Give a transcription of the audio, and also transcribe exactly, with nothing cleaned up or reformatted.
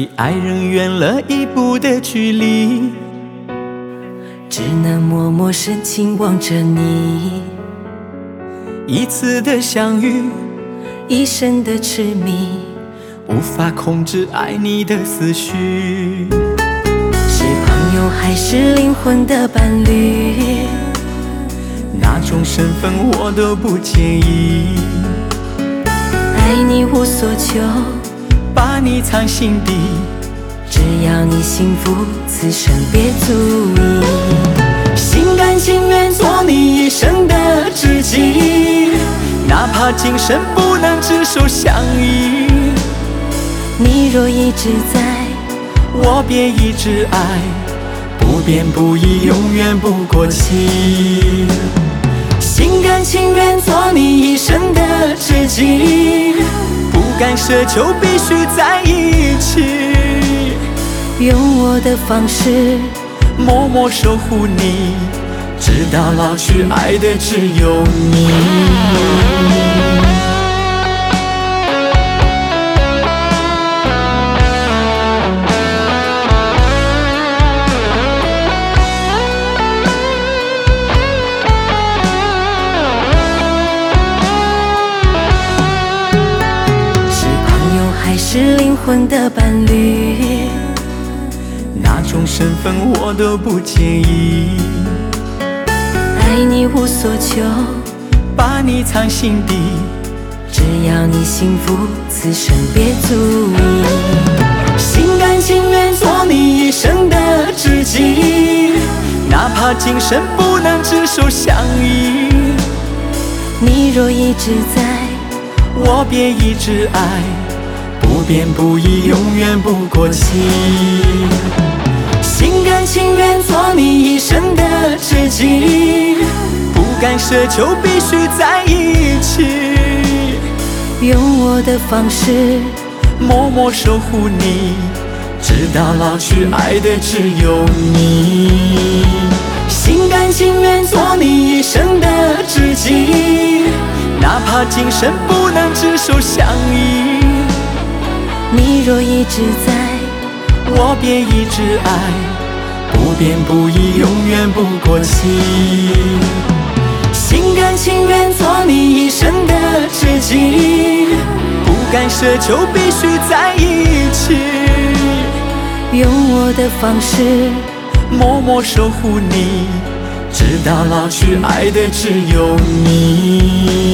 离爱人远了一步的距离， 只能默默深情望着你。 一次的相遇， 一生的痴迷， 无法控制爱你的思绪。 是朋友还是灵魂的伴侣， 哪种身份我都不介意。 爱你无所求， 把你藏心底， 只要你幸福，此生别足以。 心甘情愿做你一生的知己，哪怕今生不能执手相依。 你若一直在， 我别一直爱，不变不移，永远不过期。心甘情愿做你一生的知己，不敢奢求必须在一起。 用我的方式默默守护你，直到老去，爱的只有你。 还是灵魂的伴侣， 哪种身份我都不介意。 爱你无所求， 把你藏心底， 只要你幸福，此生别足以。 心甘情愿做你一生的知己，哪怕今生不能执手相依。 你若一直在， 我别一直爱，不变不移，永远不过期。心甘情愿做你一生的知己，不敢奢求必须在一起。 用我的方式默默守护你，直到老去，爱的只有你。心甘情愿做你一生的知己，哪怕今生不能执手相依。 你若一直在， 我别一直爱，不变不移，永远不过期。心甘情愿做你一生的知己，不敢奢求必须在一起。 用我的方式默默守护你，直到老去，爱的只有你。